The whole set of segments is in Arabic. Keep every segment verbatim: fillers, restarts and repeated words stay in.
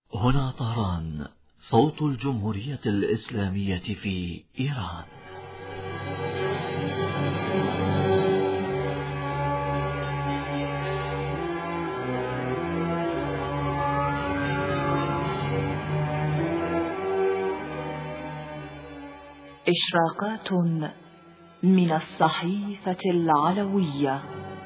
هنا طهران، صوت الجمهورية الإسلامية في إيران. إشراقات من الصحيفة العلوية.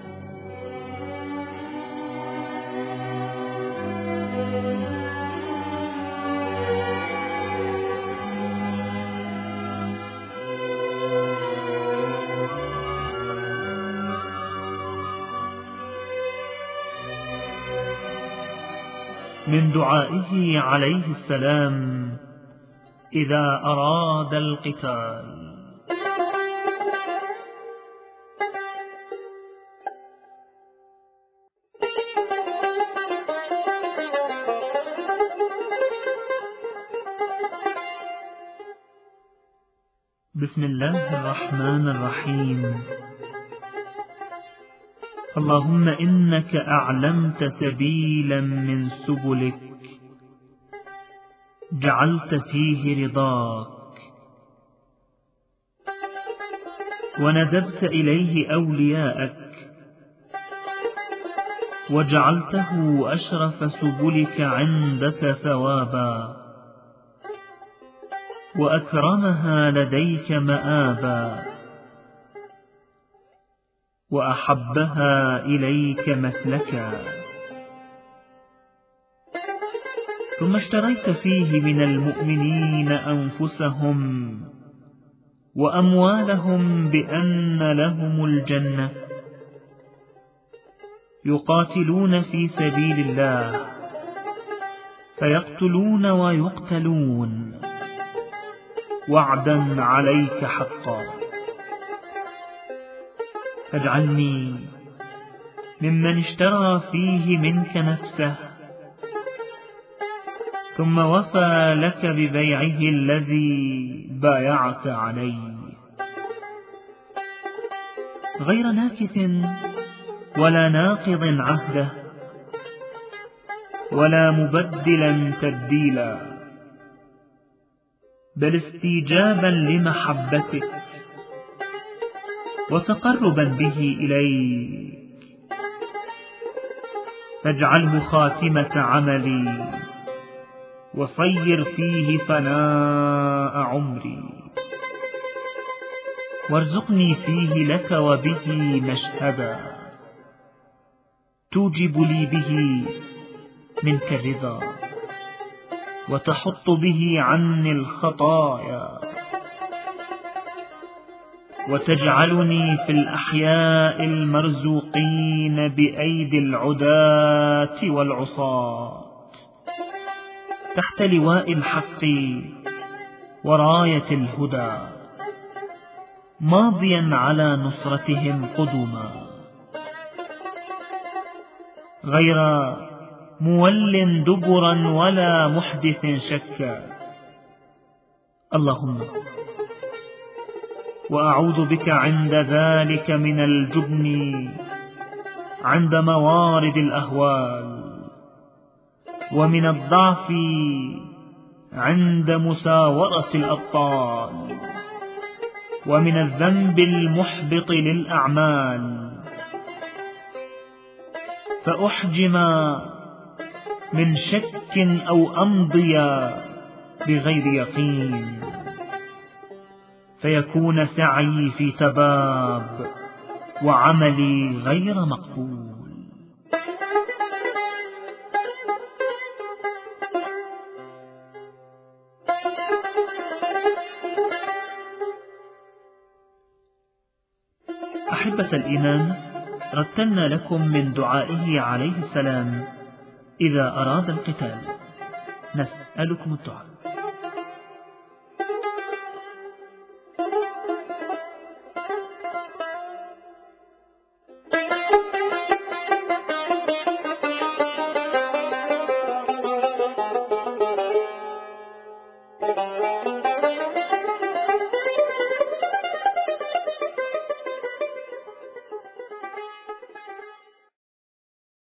من دعائه عليه السلام إذا أراد القتال: بسم الله الرحمن الرحيم. اللهم إنك أعلمت سبيلا من سبلك جعلت فيه رضاك، وندبت إليه أولياءك وجعلته أشرف سبلك عندك ثوابا، وأكرمها لديك مآبا، وأحبها إليك مسلكا. ثم اشتريت فيه من المؤمنين أنفسهم وأموالهم بأن لهم الجنة، يقاتلون في سبيل الله فيقتلون ويقتلون، وعدا عليك حقا. فاجعلني ممن اشترى فيه منك نفسه ثم وفى لك ببيعه الذي بايعت عليه، غير ناكث ولا ناقض عهده ولا مبدلا تبديلا، بل استيجابا لمحبتك وتقربا به إليك. فاجعله خاتمة عملي وصير فيه فناء عمري، وارزقني فيه لك وبه مشهدا توجب لي به منك الرضا، وتحط به عني الخطايا، وتجعلني في الأحياء المرزوقين بأيدي العداة والعصاة تحت لواء الحق وراية الهدى، ماضيا على نصرتهم قدما، غير مول دبرا ولا محدث شكا. اللهم وأعوذ بك عند ذلك من الجبن عند موارد الأهوال، ومن الضعف عند مساورة الأبطال، ومن الذنب المحبط للأعمال، فأحجم من شك أو أمضي بغير يقين، فيكون سعي في تباب وعملي غير مقبول. أحبة الإيمان، رتلنا لكم من دعائه عليه السلام إذا أراد القتال. نسألكم الدعاء.